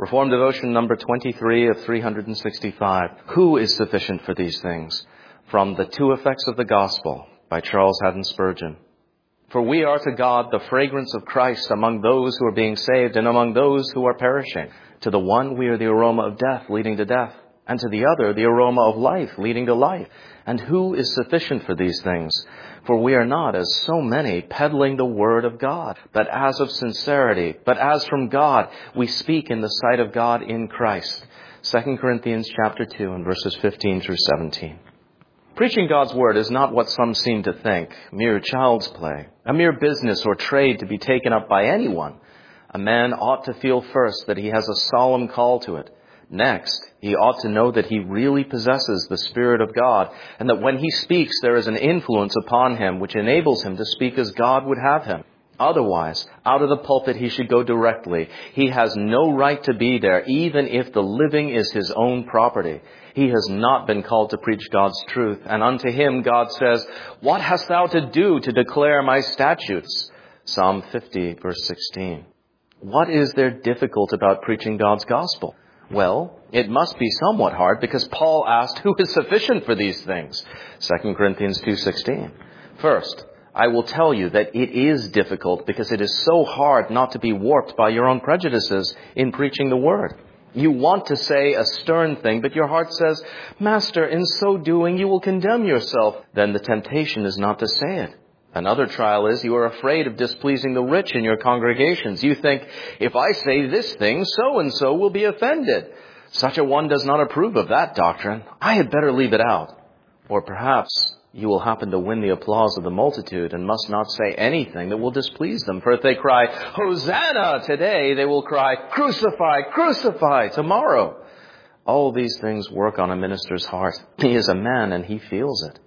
Reformed Devotion number 23 of 365. Who is sufficient for these things? From The Two Effects of the Gospel by Charles Haddon Spurgeon. For we are to God the fragrance of Christ among those who are being saved and among those who are perishing. To the one we are the aroma of death leading to death, and to the other the aroma of life leading to life. And who is sufficient for these things? For we are not, as so many, peddling the word of God, but as of sincerity, but as from God, we speak in the sight of God in Christ. 2 Corinthians chapter 2 and verses 15 through 17. Preaching God's word is not what some seem to think, mere child's play, a mere business or trade to be taken up by anyone. A man ought to feel first that he has a solemn call to it. Next, he ought to know that he really possesses the Spirit of God, and that when he speaks, there is an influence upon him which enables him to speak as God would have him. Otherwise, out of the pulpit he should go directly. He has no right to be there, even if the living is his own property. He has not been called to preach God's truth, and unto him God says, "What hast thou to do to declare my statutes?" Psalm 50, verse 16. What is there difficult about preaching God's gospel? Well, it must be somewhat hard because Paul asked, who is sufficient for these things? 2 Corinthians 2:16. First, I will tell you that it is difficult because it is so hard not to be warped by your own prejudices in preaching the word. You want to say a stern thing, but your heart says, "Master, in so doing you will condemn yourself." Then the temptation is not to say it. Another trial is you are afraid of displeasing the rich in your congregations. You think, if I say this thing, so-and-so will be offended. Such a one does not approve of that doctrine. I had better leave it out. Or perhaps you will happen to win the applause of the multitude and must not say anything that will displease them. For if they cry, "Hosanna" today, they will cry, "Crucify, crucify" tomorrow. All these things work on a minister's heart. He is a man and he feels it.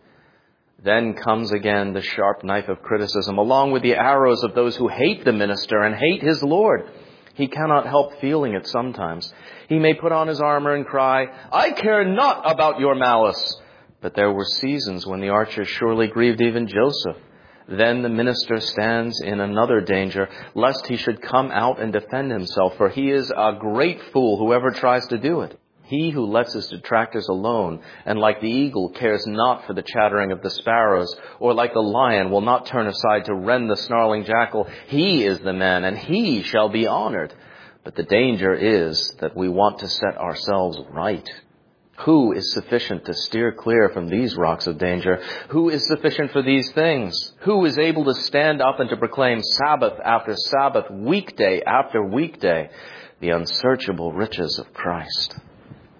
Then comes again the sharp knife of criticism, along with the arrows of those who hate the minister and hate his Lord. He cannot help feeling it sometimes. He may put on his armor and cry, "I care not about your malice." But there were seasons when the archer surely grieved even Joseph. Then the minister stands in another danger, lest he should come out and defend himself, for he is a great fool whoever tries to do it. He who lets his detractors alone, and like the eagle cares not for the chattering of the sparrows, or like the lion will not turn aside to rend the snarling jackal, he is the man, and he shall be honored. But the danger is that we want to set ourselves right. Who is sufficient to steer clear from these rocks of danger? Who is sufficient for these things? Who is able to stand up and to proclaim Sabbath after Sabbath, weekday after weekday, the unsearchable riches of Christ?